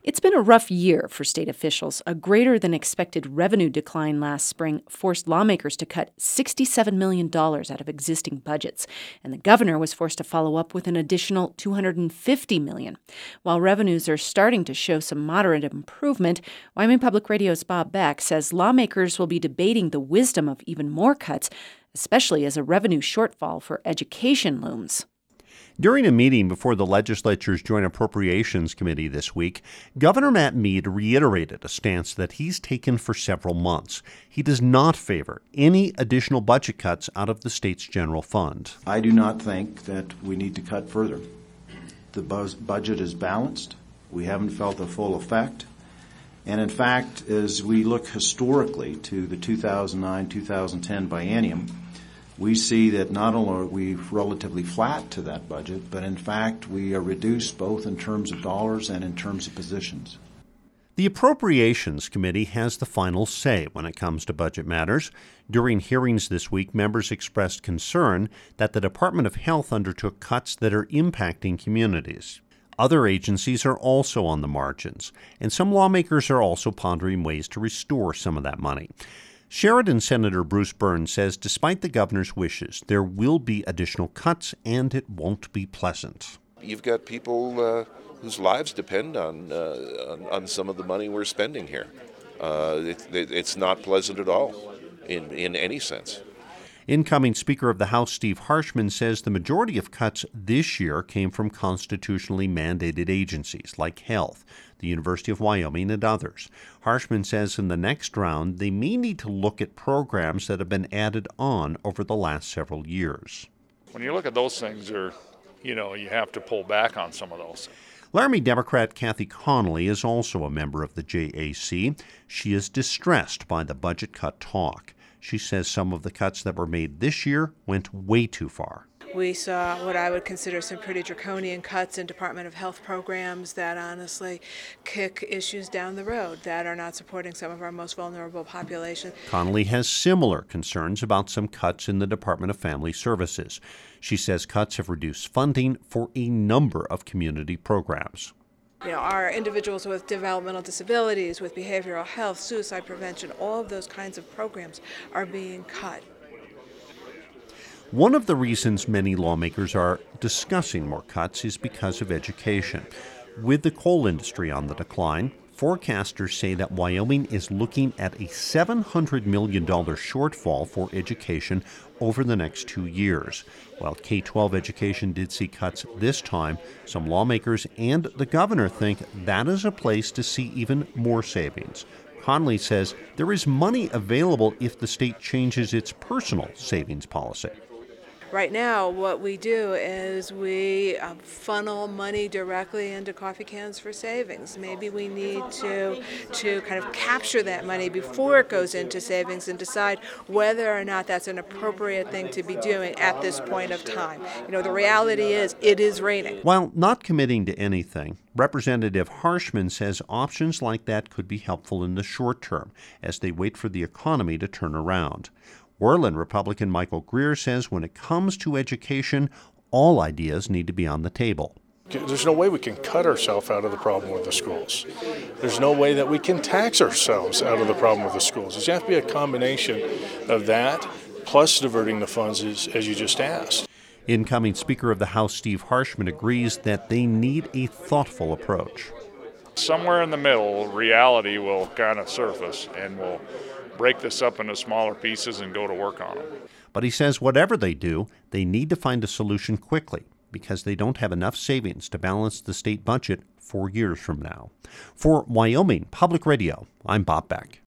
It's been a rough year for state officials. A greater than expected revenue decline last spring forced lawmakers to cut $67 million out of existing budgets, and the governor was forced to follow up with an additional $250 million. While revenues are starting to show some moderate improvement, Wyoming Public Radio's Bob Beck says lawmakers will be debating the wisdom of even more cuts, especially as a revenue shortfall for education looms. During a meeting before the legislature's Joint Appropriations Committee this week, Governor Matt Mead reiterated a stance that he's taken for several months. He does not favor any additional budget cuts out of the state's general fund. I do not think that we need to cut further. The budget is balanced. We haven't felt the full effect. And in fact, as we look historically to the 2009-2010 biennium, we see that not only are we relatively flat to that budget, but in fact we are reduced both in terms of dollars and in terms of positions. The Appropriations Committee has the final say when it comes to budget matters. During hearings this week, members expressed concern that the Department of Health undertook cuts that are impacting communities. Other agencies are also on the margins, and some lawmakers are also pondering ways to restore some of that money. Sheridan Senator Bruce Burns says despite the governor's wishes, there will be additional cuts and it won't be pleasant. You've got people whose lives depend on some of the money we're spending here. It's not pleasant at all in any sense. Incoming Speaker of the House Steve Harshman says the majority of cuts this year came from constitutionally mandated agencies like Health, the University of Wyoming, and others. Harshman says in the next round they may need to look at programs that have been added on over the last several years. When you look at those things, you have to pull back on some of those. Laramie Democrat Kathy Connolly is also a member of the JAC. She is distressed by the budget cut talk. She says some of the cuts that were made this year went way too far. We saw what I would consider some pretty draconian cuts in Department of Health programs that honestly kick issues down the road that are not supporting some of our most vulnerable population. Connolly has similar concerns about some cuts in the Department of Family Services. She says cuts have reduced funding for a number of community programs. Our individuals with developmental disabilities, with behavioral health, suicide prevention, all of those kinds of programs are being cut. One of the reasons many lawmakers are discussing more cuts is because of education. With the coal industry on the decline, forecasters say that Wyoming is looking at a $700 million shortfall for education over the next 2 years. While K-12 education did see cuts this time, some lawmakers and the governor think that is a place to see even more savings. Connolly says there is money available if the state changes its personal savings policy. Right now, what we do is we funnel money directly into coffee cans for savings. Maybe we need to kind of capture that money before it goes into savings and decide whether or not that's an appropriate thing to be doing at this point of time. The reality is it is raining. While not committing to anything, Representative Harshman says options like that could be helpful in the short term as they wait for the economy to turn around. Worland Republican Michael Greer says when it comes to education, all ideas need to be on the table. There's no way we can cut ourselves out of the problem with the schools. There's no way that we can tax ourselves out of the problem with the schools. It's have to be a combination of that plus diverting the funds as you just asked. Incoming Speaker of the House Steve Harshman agrees that they need a thoughtful approach. Somewhere in the middle, reality will kind of surface and we'll break this up into smaller pieces and go to work on them. But he says whatever they do, they need to find a solution quickly because they don't have enough savings to balance the state budget 4 years from now. For Wyoming Public Radio, I'm Bob Beck.